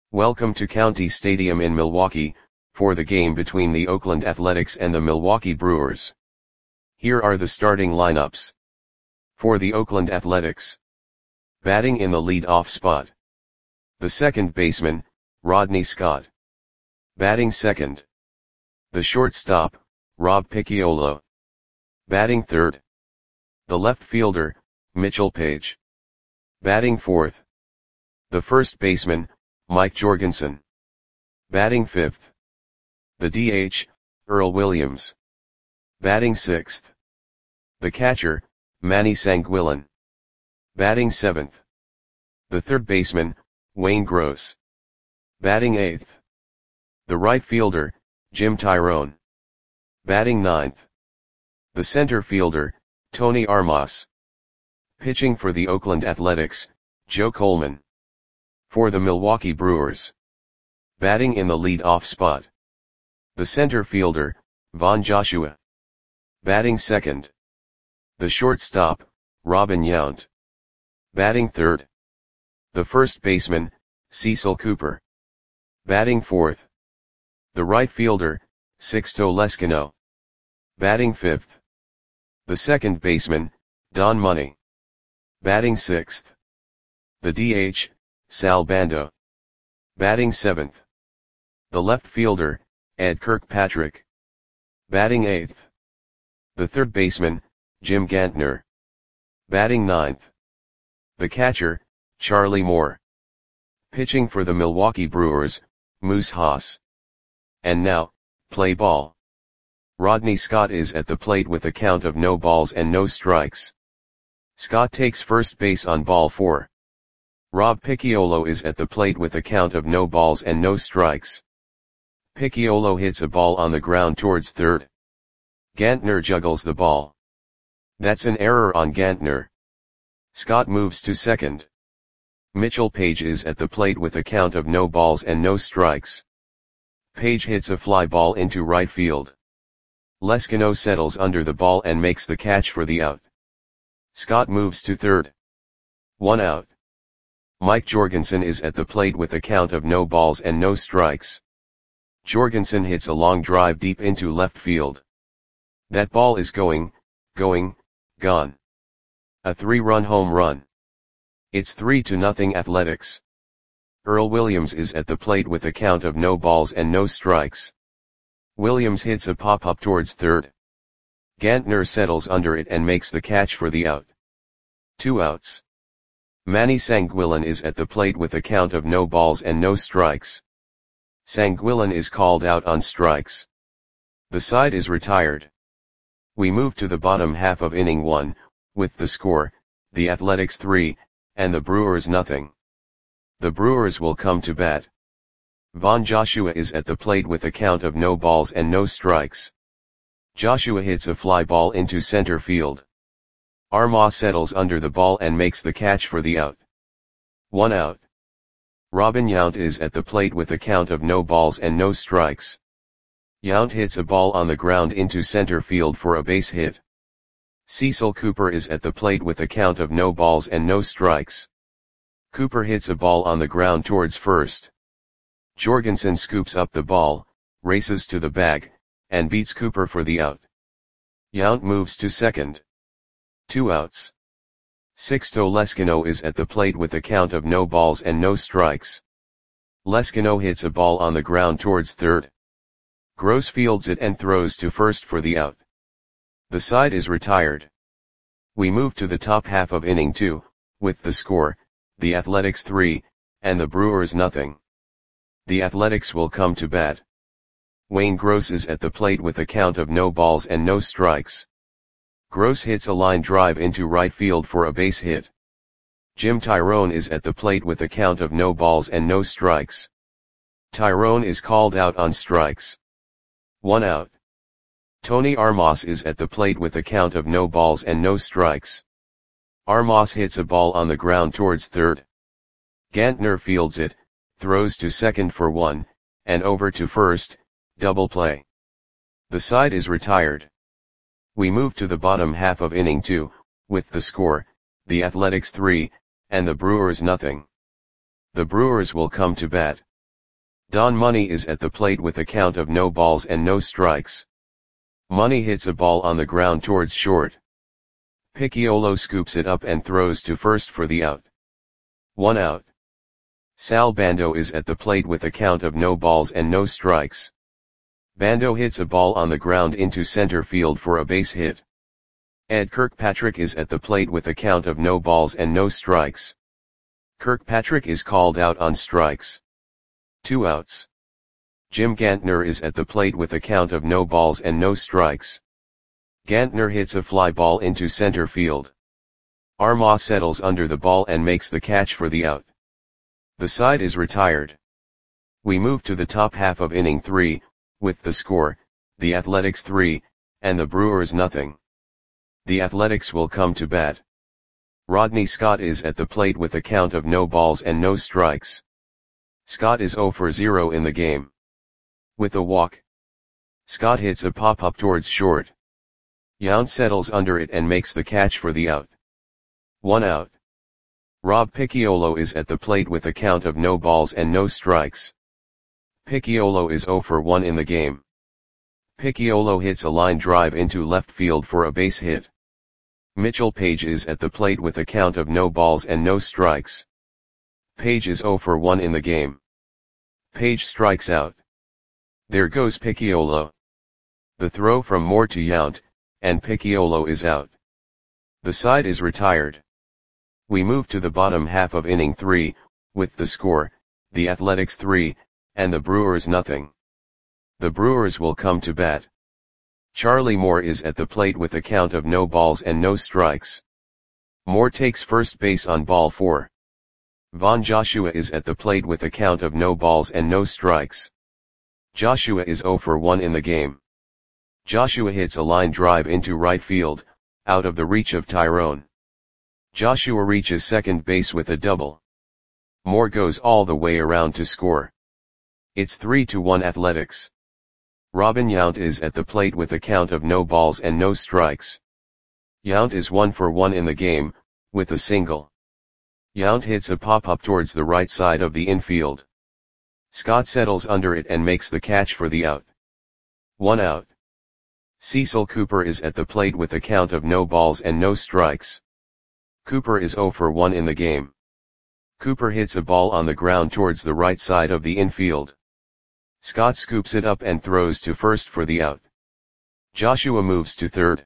Welcome to County Stadium in Milwaukee, for the game between the Oakland Athletics and the Milwaukee Brewers. Here are the starting lineups. For the Oakland Athletics. Batting in the lead-off spot. The second baseman, Rodney Scott. Batting second. The shortstop, Rob Picciolo. Batting third. The left fielder, Mitchell Page. Batting fourth. The first baseman, Mike Jorgensen. Batting fifth. The DH, Earl Williams. Batting sixth. The catcher, Manny Sanguillen. Batting seventh. The third baseman, Wayne Gross. Batting eighth. The right fielder, Jim Tyrone. Batting ninth. The center fielder, Tony Armas. Pitching for the Oakland Athletics, Joe Coleman. For the Milwaukee Brewers. Batting in the lead-off spot. The center fielder, Von Joshua. Batting second. The shortstop, Robin Yount. Batting third. The first baseman, Cecil Cooper. Batting fourth. The right fielder, Sixto Leskino. Batting fifth. The second baseman, Don Money. Batting sixth. The DH, Sal Bando. Batting seventh. The left fielder, Ed Kirkpatrick. Batting eighth. The third baseman, Jim Gantner. Batting ninth. The catcher, Charlie Moore. Pitching for the Milwaukee Brewers, Moose Haas. And now, play ball. Rodney Scott is at the plate with a count of no balls and no strikes. Scott takes first base on ball 4. Rob Picciolo is at the plate with a count of no balls and no strikes. Picciolo hits a ball on the ground towards third. Gantner juggles the ball. That's an error on Gantner. Scott moves to second. Mitchell Page is at the plate with a count of no balls and no strikes. Page hits a fly ball into right field. Leskino settles under the ball and makes the catch for the out. Scott moves to third. 1 out. Mike Jorgensen is at the plate with a count of no balls and no strikes. Jorgensen hits a long drive deep into left field. That ball is gone. A 3-run home run. It's 3-0 Athletics. Earl Williams is at the plate with a count of no balls and no strikes. Williams hits a pop-up towards third. Gantner settles under it and makes the catch for the out. 2 outs. Manny Sanguillen is at the plate with a count of no balls and no strikes. Sanguillen is called out on strikes. The side is retired. We move to the bottom half of inning 1, with the score, the Athletics 3, and the Brewers nothing. The Brewers will come to bat. Von Joshua is at the plate with a count of no balls and no strikes. Joshua hits a fly ball into center field. Armas settles under the ball and makes the catch for the out. 1 out. Robin Yount is at the plate with a count of no balls and no strikes. Yount hits a ball on the ground into center field for a base hit. Cecil Cooper is at the plate with a count of no balls and no strikes. Cooper hits a ball on the ground towards first. Jorgensen scoops up the ball, races to the bag, and beats Cooper for the out. Yount moves to second. 2 outs. Sixto Leskino is at the plate with a count of no balls and no strikes. Leskino hits a ball on the ground towards third. Gross fields it and throws to first for the out. The side is retired. We move to the top half of inning 2, with the score, the Athletics 3, and the Brewers nothing. The Athletics will come to bat. Wayne Gross is at the plate with a count of no balls and no strikes. Gross hits a line drive into right field for a base hit. Jim Tyrone is at the plate with a count of no balls and no strikes. Tyrone is called out on strikes. 1 out. Tony Armas is at the plate with a count of no balls and no strikes. Armas hits a ball on the ground towards third. Gantner fields it, throws to second for 1, and over to first, double play. The side is retired. We move to the bottom half of inning 2, with the score, the Athletics 3, and the Brewers nothing. The Brewers will come to bat. Don Money is at the plate with a count of no balls and no strikes. Money hits a ball on the ground towards short. Picciolo scoops it up and throws to first for the out. 1 out. Sal Bando is at the plate with a count of no balls and no strikes. Bando hits a ball on the ground into center field for a base hit. Ed Kirkpatrick is at the plate with a count of no balls and no strikes. Kirkpatrick is called out on strikes. 2 outs. Jim Gantner is at the plate with a count of no balls and no strikes. Gantner hits a fly ball into center field. Armas settles under the ball and makes the catch for the out. The side is retired. We move to the top half of inning 3, with the score, the Athletics 3, and the Brewers nothing. The Athletics will come to bat. Rodney Scott is at the plate with a count of no balls and no strikes. Scott is 0 for 0 in the game. With a walk, Scott hits a pop-up towards short. Yount settles under it and makes the catch for the out. 1 out. Rob Picciolo is at the plate with a count of no balls and no strikes. Picciolo is 0 for 1 in the game. Picciolo hits a line drive into left field for a base hit. Mitchell Page is at the plate with a count of no balls and no strikes. Page is 0 for 1 in the game. Page strikes out. There goes Picciolo. The throw from Moore to Yount, and Picciolo is out. The side is retired. We move to the bottom half of inning 3, with the score, the Athletics 3, and the Brewers nothing. The Brewers will come to bat. Charlie Moore is at the plate with a count of no balls and no strikes. Moore takes first base on ball 4. Von Joshua is at the plate with a count of no balls and no strikes. Joshua is 0 for 1 in the game. Joshua hits a line drive into right field, out of the reach of Tyrone. Joshua reaches second base with a double. Moore goes all the way around to score. It's 3-1 Athletics. Robin Yount is at the plate with a count of no balls and no strikes. Yount is 1 for 1 in the game, with a single. Yount hits a pop-up towards the right side of the infield. Scott settles under it and makes the catch for the out. 1 out. Cecil Cooper is at the plate with a count of no balls and no strikes. Cooper is 0 for 1 in the game. Cooper hits a ball on the ground towards the right side of the infield. Scott scoops it up and throws to first for the out. Joshua moves to third.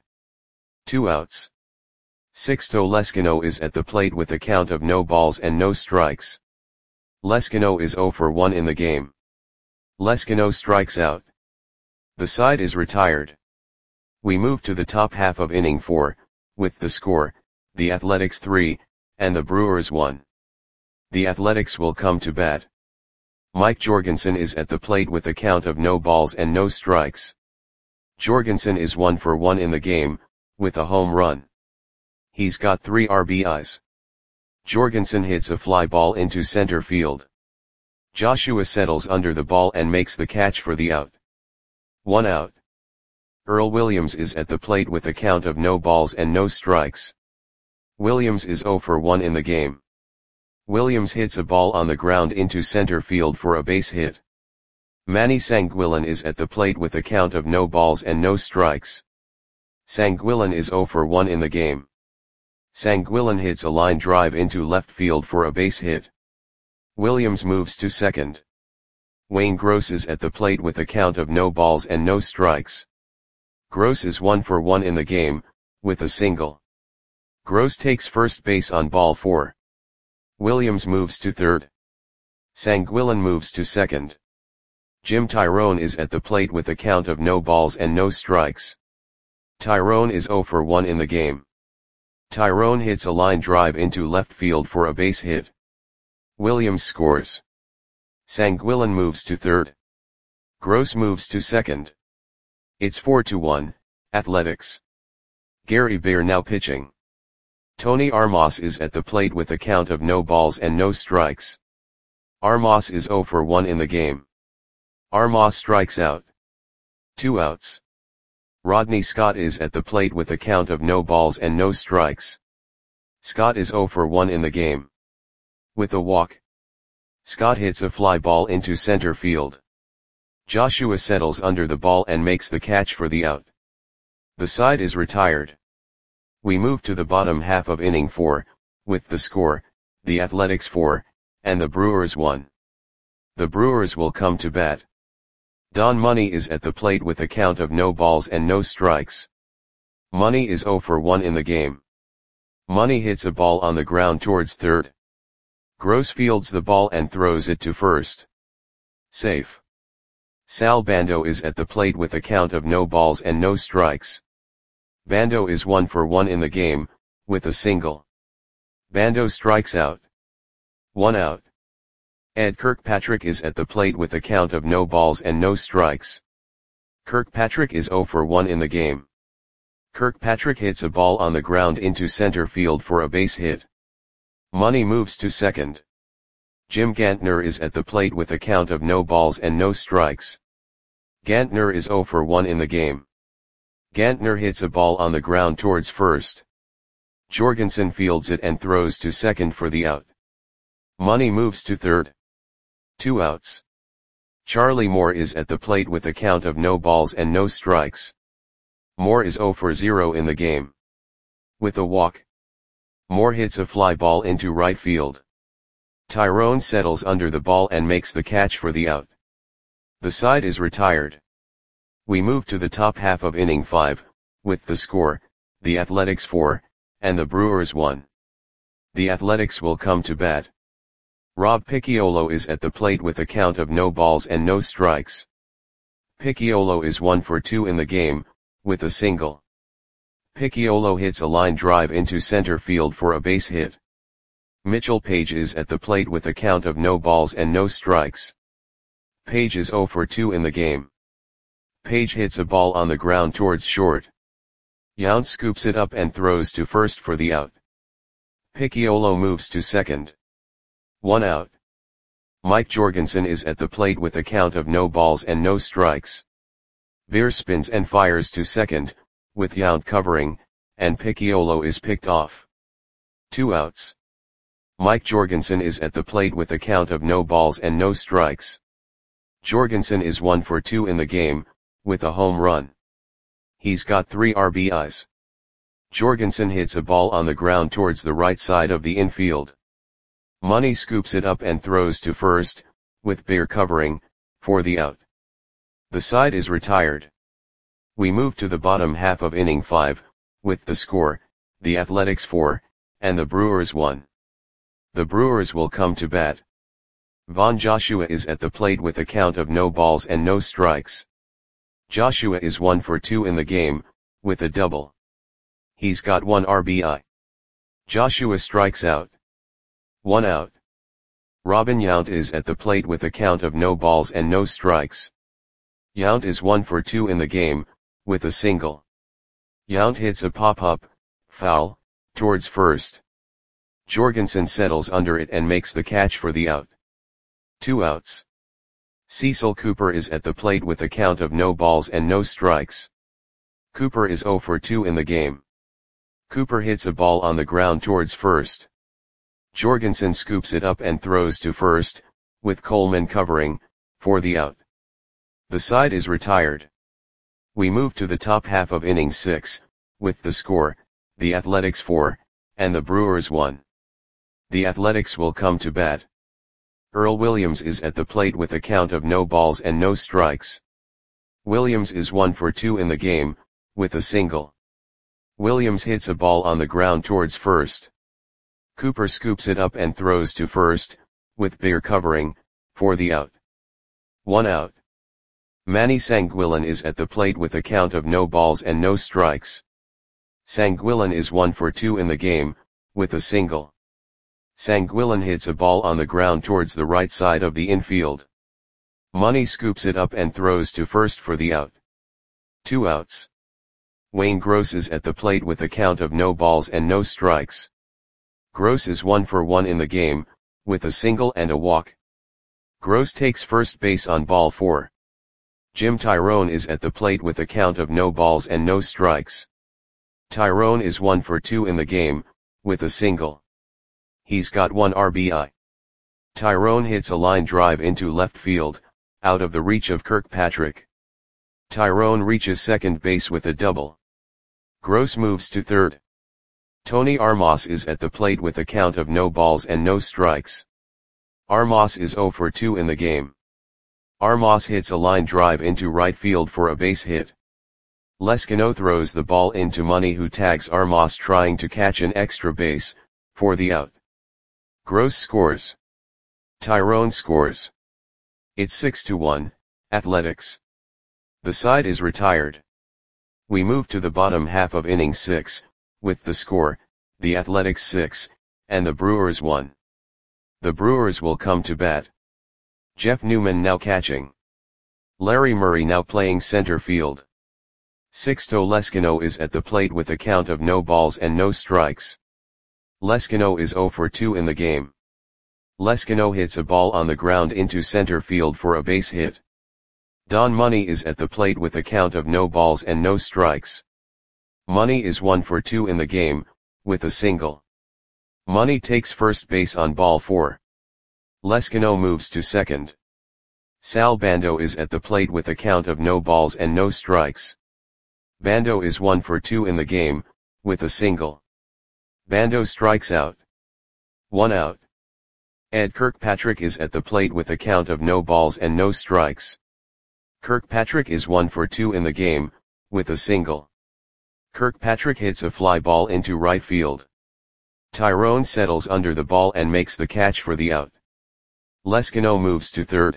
2 outs. Sixto Leskino is at the plate with a count of no balls and no strikes. Leskino is 0 for 1 in the game. Leskino strikes out. The side is retired. We move to the top half of inning 4, with the score, the Athletics 3, and the Brewers 1. The Athletics will come to bat. Mike Jorgensen is at the plate with a count of no balls and no strikes. Jorgensen is 1 for 1 in the game, with a home run. He's got 3 RBIs. Jorgensen hits a fly ball into center field. Joshua settles under the ball and makes the catch for the out. 1 out. Earl Williams is at the plate with a count of no balls and no strikes. Williams is 0 for 1 in the game. Williams hits a ball on the ground into center field for a base hit. Manny Sanguillen is at the plate with a count of no balls and no strikes. Sanguillen is 0 for 1 in the game. Sanguillen hits a line drive into left field for a base hit. Williams moves to second. Wayne Gross is at the plate with a count of no balls and no strikes. Gross is 1 for 1 in the game, with a single. Gross takes first base on ball 4. Williams moves to third. Sanguillen moves to second. Jim Tyrone is at the plate with a count of no balls and no strikes. Tyrone is 0 for 1 in the game. Tyrone hits a line drive into left field for a base hit. Williams scores. Sanguillen moves to third. Gross moves to second. It's 4-1, Athletics. Gary Bear now pitching. Tony Armas is at the plate with a count of no balls and no strikes. Armas is 0 for 1 in the game. Armas strikes out. 2 outs. Rodney Scott is at the plate with a count of no balls and no strikes. Scott is 0 for 1 in the game. With a walk, Scott hits a fly ball into center field. Joshua settles under the ball and makes the catch for the out. The side is retired. We move to the bottom half of inning 4, with the score, the Athletics 4, and the Brewers 1. The Brewers will come to bat. Don Money is at the plate with a count of no balls and no strikes. Money is 0 for 1 in the game. Money hits a ball on the ground towards third. Gross fields the ball and throws it to first. Safe. Sal Bando is at the plate with a count of no balls and no strikes. Bando is 1 for 1 in the game, with a single. Bando strikes out. 1 out. Ed Kirkpatrick is at the plate with a count of no balls and no strikes. Kirkpatrick is 0 for 1 in the game. Kirkpatrick hits a ball on the ground into center field for a base hit. Money moves to second. Jim Gantner is at the plate with a count of no balls and no strikes. Gantner is 0 for 1 in the game. Gantner hits a ball on the ground towards first. Jorgensen fields it and throws to second for the out. Money moves to third. 2 outs. Charlie Moore is at the plate with a count of no balls and no strikes. Moore is 0 for 0 in the game. With a walk. Moore hits a fly ball into right field. Tyrone settles under the ball and makes the catch for the out. The side is retired. We move to the top half of inning 5, with the score, the Athletics 4, and the Brewers 1. The Athletics will come to bat. Rob Picciolo is at the plate with a count of no balls and no strikes. Picciolo is 1 for 2 in the game, with a single. Picciolo hits a line drive into center field for a base hit. Mitchell Page is at the plate with a count of no balls and no strikes. Page is 0 for 2 in the game. Page hits a ball on the ground towards short. Yount scoops it up and throws to first for the out. Picciolo moves to second. 1 out. Mike Jorgensen is at the plate with a count of no balls and no strikes. Beer spins and fires to second, with Yount covering, and Picciolo is picked off. 2 outs. Mike Jorgensen is at the plate with a count of no balls and no strikes. Jorgensen is 1 for 2 in the game, with a home run. He's got 3 RBIs. Jorgensen hits a ball on the ground towards the right side of the infield. Money scoops it up and throws to first, with Beer covering, for the out. The side is retired. We move to the bottom half of inning 5, with the score, the Athletics 4, and the Brewers 1. The Brewers will come to bat. Von Joshua is at the plate with a count of no balls and no strikes. Joshua is 1 for 2 in the game, with a double. He's got 1 RBI. Joshua strikes out. 1 out. Robin Yount is at the plate with a count of no balls and no strikes. Yount is 1 for 2 in the game, with a single. Yount hits a pop-up, foul, towards first. Jorgensen settles under it and makes the catch for the out. 2 outs. Cecil Cooper is at the plate with a count of no balls and no strikes. Cooper is 0 for 2 in the game. Cooper hits a ball on the ground towards first. Jorgensen scoops it up and throws to first, with Coleman covering, for the out. The side is retired. We move to the top half of inning 6, with the score, the Athletics 4, and the Brewers 1. The Athletics will come to bat. Earl Williams is at the plate with a count of no balls and no strikes. Williams is 1 for 2 in the game, with a single. Williams hits a ball on the ground towards first. Cooper scoops it up and throws to first, with Beer covering, for the out. 1 out. Manny Sanguillen is at the plate with a count of no balls and no strikes. Sanguillen is 1 for 2 in the game, with a single. Sanguillen hits a ball on the ground towards the right side of the infield. Money scoops it up and throws to first for the out. 2 outs. Wayne Gross is at the plate with a count of no balls and no strikes. Gross is 1 for 1 in the game, with a single and a walk. Gross takes first base on ball 4. Jim Tyrone is at the plate with a count of no balls and no strikes. Tyrone is 1 for 2 in the game, with a single. He's got 1 RBI. Tyrone hits a line drive into left field, out of the reach of Kirkpatrick. Tyrone reaches second base with a double. Gross moves to third. Tony Armas is at the plate with a count of no balls and no strikes. Armas is 0 for 2 in the game. Armas hits a line drive into right field for a base hit. Leskino throws the ball into Money, who tags Armas trying to catch an extra base, for the out. Gross scores. Tyrone scores. It's 6-1, Athletics. The side is retired. We move to the bottom half of inning 6, with the score, the Athletics 6, and the Brewers 1. The Brewers will come to bat. Jeff Newman now catching. Larry Murray now playing center field. Sixto Leskino is at the plate with a count of no balls and no strikes. Leskino is 0 for 2 in the game. Leskino hits a ball on the ground into center field for a base hit. Don Money is at the plate with a count of no balls and no strikes. Money is 1 for 2 in the game, with a single. Money takes first base on ball 4. Leskino moves to second. Sal Bando is at the plate with a count of no balls and no strikes. Bando is 1 for 2 in the game, with a single. Bando strikes out. 1 out. Ed Kirkpatrick is at the plate with a count of no balls and no strikes. Kirkpatrick is 1 for 2 in the game, with a single. Kirkpatrick hits a fly ball into right field. Tyrone settles under the ball and makes the catch for the out. Leskino moves to third.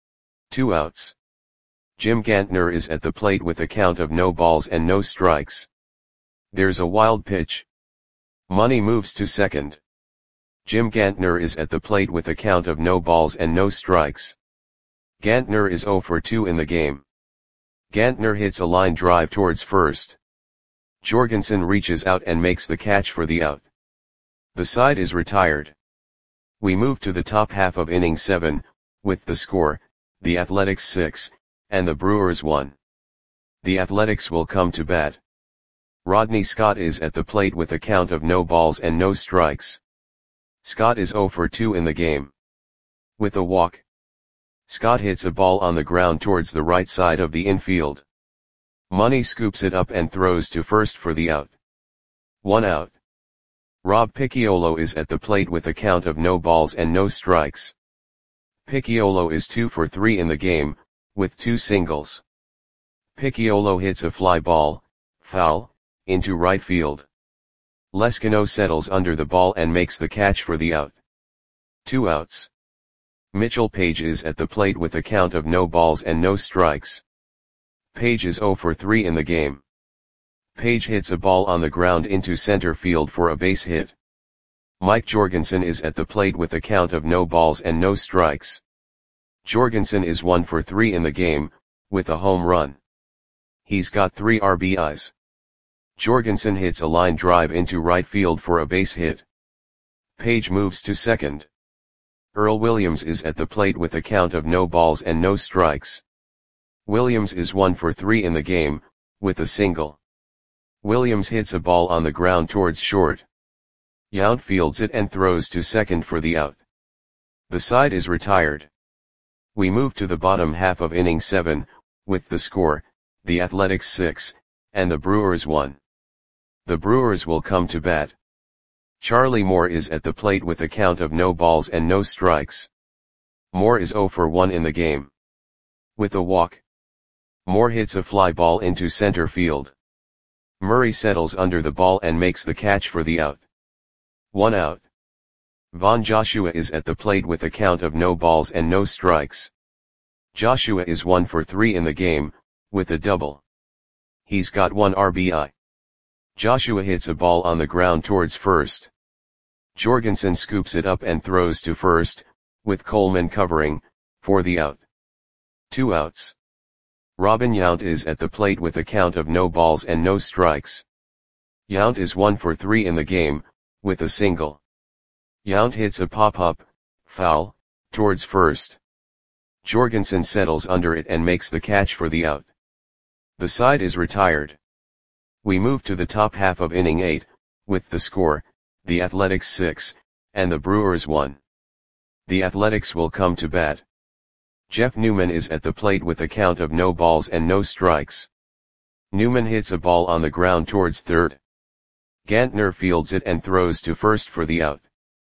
2 outs. Jim Gantner is at the plate with a count of no balls and no strikes. There's a wild pitch. Money moves to second. Jim Gantner is at the plate with a count of no balls and no strikes. Gantner is 0 for 2 in the game. Gantner hits a line drive towards first. Jorgensen reaches out and makes the catch for the out. The side is retired. We move to the top half of inning 7, with the score, the Athletics 6, and the Brewers 1. The Athletics will come to bat. Rodney Scott is at the plate with a count of no balls and no strikes. Scott is 0 for 2 in the game. With a walk. Scott hits a ball on the ground towards the right side of the infield. Money scoops it up and throws to first for the out. 1 out. Rob Picciolo is at the plate with a count of no balls and no strikes. Picciolo is 2 for 3 in the game, with 2 singles. Picciolo hits a fly ball, foul, into right field. Leskino settles under the ball and makes the catch for the out. 2 outs. Mitchell Page is at the plate with a count of no balls and no strikes. Page is 0 for 3 in the game. Page hits a ball on the ground into center field for a base hit. Mike Jorgensen is at the plate with a count of no balls and no strikes. Jorgensen is 1 for 3 in the game, with a home run. He's got 3 RBIs. Jorgensen hits a line drive into right field for a base hit. Page moves to second. Earl Williams is at the plate with a count of no balls and no strikes. Williams is 1 for 3 in the game, with a single. Williams hits a ball on the ground towards short. Yount fields it and throws to second for the out. The side is retired. We move to the bottom half of inning 7, with the score, the Athletics 6, and the Brewers 1. The Brewers will come to bat. Charlie Moore is at the plate with a count of no balls and no strikes. Moore is 0 for 1 in the game. With a walk. Moore hits a fly ball into center field. Murray settles under the ball and makes the catch for the out. 1 out. Von Joshua is at the plate with a count of no balls and no strikes. Joshua is 1 for 3 in the game, with a double. He's got 1 RBI. Joshua hits a ball on the ground towards first. Jorgensen scoops it up and throws to first, with Coleman covering, for the out. 2 outs. Robin Yount is at the plate with a count of no balls and no strikes. Yount is 1 for 3 in the game, with a single. Yount hits a pop-up, foul, towards first. Jorgensen settles under it and makes the catch for the out. The side is retired. We move to the top half of inning 8, with the score, the Athletics 6, and the Brewers 1. The Athletics will come to bat. Jeff Newman is at the plate with a count of no balls and no strikes. Newman hits a ball on the ground towards third. Gantner fields it and throws to first for the out.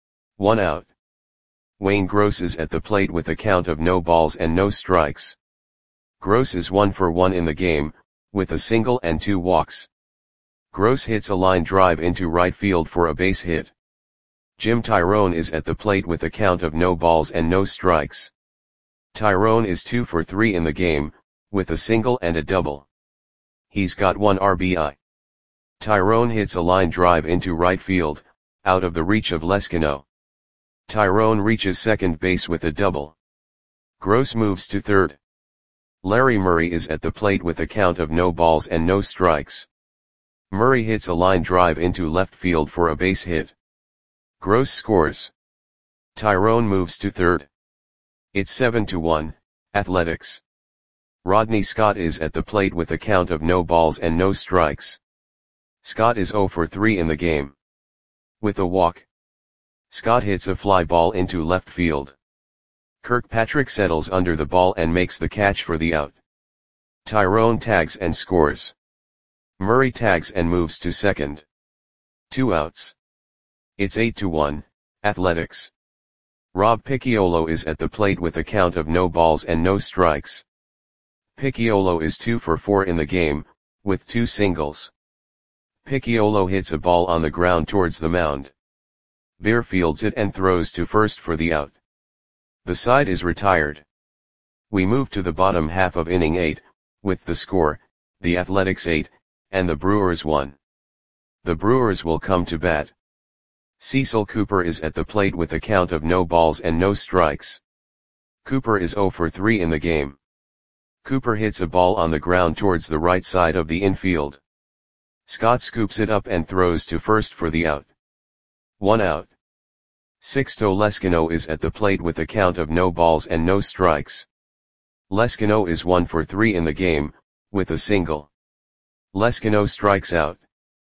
1 out. Wayne Gross is at the plate with a count of no balls and no strikes. Gross is 1 for 1 in the game, with a single and 2 walks. Gross hits a line drive into right field for a base hit. Jim Tyrone is at the plate with a count of no balls and no strikes. Tyrone is 2 for 3 in the game, with a single and a double. He's got 1 RBI. Tyrone hits a line drive into right field, out of the reach of Leskino. Tyrone reaches second base with a double. Gross moves to third. Larry Murray is at the plate with a count of no balls and no strikes. Murray hits a line drive into left field for a base hit. Gross scores. Tyrone moves to third. It's 7-1, Athletics. Rodney Scott is at the plate with a count of no balls and no strikes. Scott is 0 for 3 in the game. With a walk. Scott hits a fly ball into left field. Kirkpatrick settles under the ball and makes the catch for the out. Tyrone tags and scores. Murray tags and moves to second. 2 outs. It's 8-1, Athletics. Rob Picciolo is at the plate with a count of no balls and no strikes. Picciolo is 2 for 4 in the game, with 2 singles. Picciolo hits a ball on the ground towards the mound. Beer fields it and throws to first for the out. The side is retired. We move to the bottom half of inning 8, with the score, the Athletics 8, and the Brewers 1. The Brewers will come to bat. Cecil Cooper is at the plate with a count of no balls and no strikes. Cooper is 0 for 3 in the game. Cooper hits a ball on the ground towards the right side of the infield. Scott scoops it up and throws to first for the out. 1 out. Sixto Leskino is at the plate with a count of no balls and no strikes. Leskino is 1 for 3 in the game, with a single. Leskino strikes out.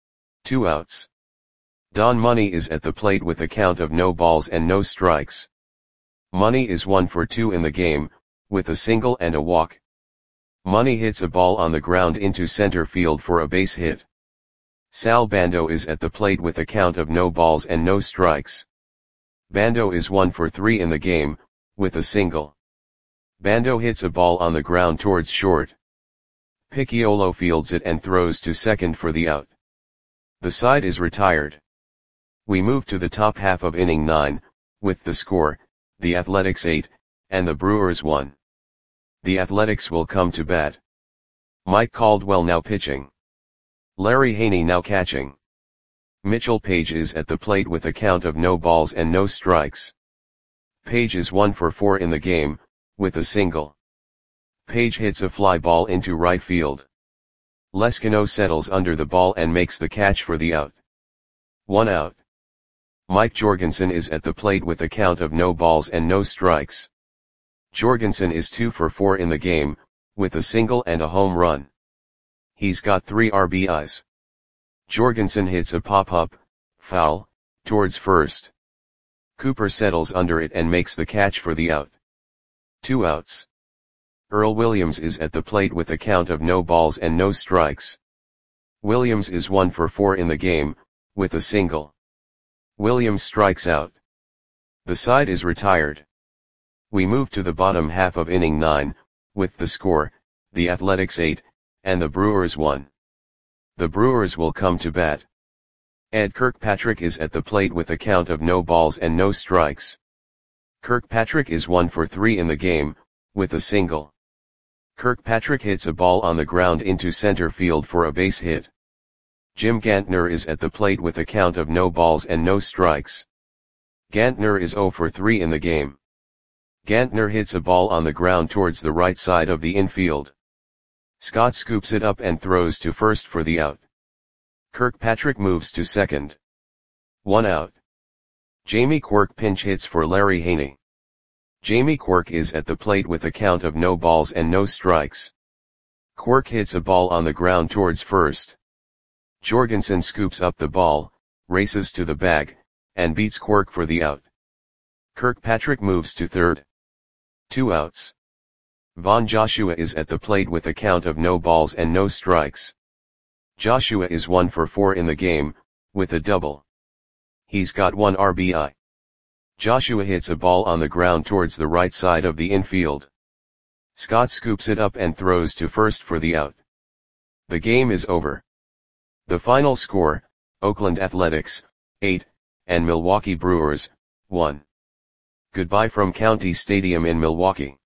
2 outs. Don Money is at the plate with a count of no balls and no strikes. Money is 1 for 2 in the game, with a single and a walk. Money hits a ball on the ground into center field for a base hit. Sal Bando is at the plate with a count of no balls and no strikes. Bando is 1 for 3 in the game, with a single. Bando hits a ball on the ground towards short. Picciolo fields it and throws to second for the out. The side is retired. We move to the top half of inning 9, with the score, the Athletics 8, and the Brewers 1. The Athletics will come to bat. Mike Caldwell now pitching. Larry Haney now catching. Mitchell Page is at the plate with a count of no balls and no strikes. Page is 1 for 4 in the game, with a single. Page hits a fly ball into right field. Leskino settles under the ball and makes the catch for the out. 1 out. Mike Jorgensen is at the plate with a count of no balls and no strikes. Jorgensen is 2 for 4 in the game, with a single and a home run. He's got 3 RBIs. Jorgensen hits a pop-up, foul, towards first. Cooper settles under it and makes the catch for the out. 2 outs. Earl Williams is at the plate with a count of no balls and no strikes. Williams is 1 for 4 in the game, with a single. Williams strikes out. The side is retired. We move to the bottom half of inning 9, with the score, the Athletics 8, and the Brewers 1. The Brewers will come to bat. Ed Kirkpatrick is at the plate with a count of no balls and no strikes. Kirkpatrick is 1 for 3 in the game, with a single. Kirkpatrick hits a ball on the ground into center field for a base hit. Jim Gantner is at the plate with a count of no balls and no strikes. Gantner is 0 for 3 in the game. Gantner hits a ball on the ground towards the right side of the infield. Scott scoops it up and throws to first for the out. Kirkpatrick moves to second. 1 out. Jamie Quirk pinch hits for Larry Haney. Jamie Quirk is at the plate with a count of no balls and no strikes. Quirk hits a ball on the ground towards first. Jorgensen scoops up the ball, races to the bag, and beats Quirk for the out. Kirkpatrick moves to third. 2 outs. Von Joshua is at the plate with a count of no balls and no strikes. Joshua is 1 for 4 in the game, with a double. He's got 1 RBI. Joshua hits a ball on the ground towards the right side of the infield. Scott scoops it up and throws to first for the out. The game is over. The final score, Oakland Athletics, 8, and Milwaukee Brewers, 1. Goodbye from County Stadium in Milwaukee.